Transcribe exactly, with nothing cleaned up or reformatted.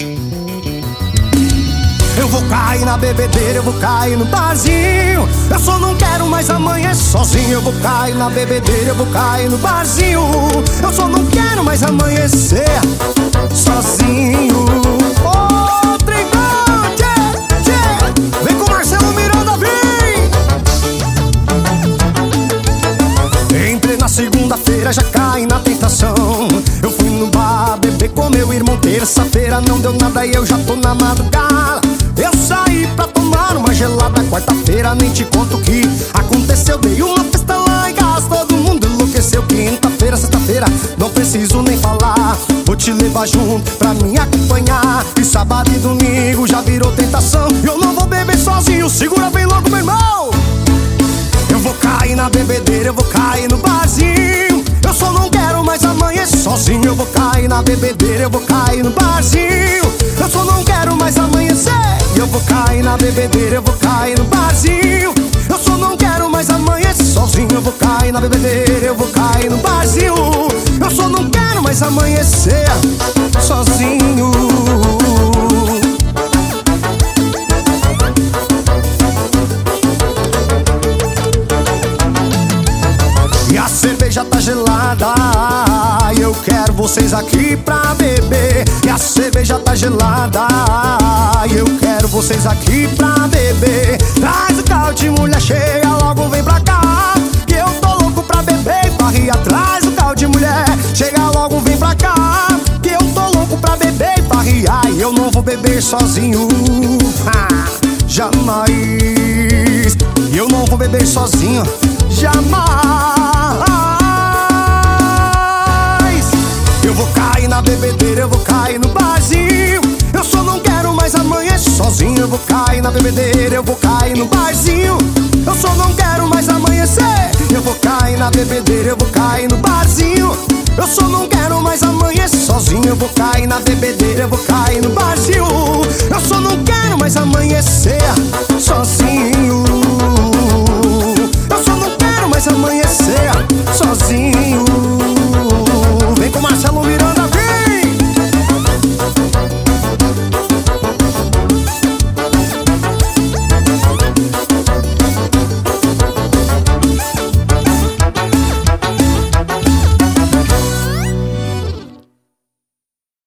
Eu vou cair na bebedeira, eu vou cair no barzinho. Eu só não quero mais amanhecer sozinho. Eu vou cair na bebedeira, eu vou cair no barzinho. Eu só não quero mais amanhecer sozinho. Ô, Trigão, tchê, tchê. Vem com Marcelo Miranda, vem. Entrei na segunda-feira, já caí na tentação. Eu fui no bar beber com meu irmão. Terça-feira não deu nada e eu já tô na madrugada. Eu saí pra tomar uma gelada. Quarta-feira nem te conto o que aconteceu. Dei uma festa lá em casa, todo mundo enlouqueceu. Quinta-feira, sexta-feira, não preciso nem falar. Vou te levar junto pra me acompanhar. E sábado e domingo já virou tentação. Eu não vou beber sozinho, segura bem logo, meu irmão. Eu vou cair na bebedeira, eu vou cair no barzinho. Eu só não quero mais amanhecer sozinho. Eu vou cair na bebedeira, eu vou cair no barzinho. Eu só não quero mais amanhecer. Eu vou cair na bebedeira, eu vou cair no barzinho. Eu só não quero mais amanhecer sozinho. Eu vou cair na bebedeira, eu vou cair no barzinho. Eu só não quero mais amanhecer sozinho. E a cerveja tá gelada, eu quero vocês aqui pra beber. E a cerveja tá gelada, eu quero vocês aqui pra beber. Traz o carro de mulher, chega logo, vem pra cá, que eu tô louco pra beber e farrear. Traz o carro de mulher, chega logo, vem pra cá, que eu tô louco pra beber e farrear. E eu não vou beber sozinho, ah, jamais. E eu não vou beber sozinho, jamais. Eu vou cair na bebedeira, eu vou cair no barzinho. Eu só não quero mais amanhecer sozinho. Eu vou cair na bebedeira, eu vou cair no barzinho. Eu só não quero mais amanhecer. Eu vou cair na bebedeira, eu vou cair no barzinho. Eu só não quero mais amanhecer sozinho. Eu vou cair na bebedeira, eu vou cair no barzinho. Eu só não quero mais amanhecer sozinho.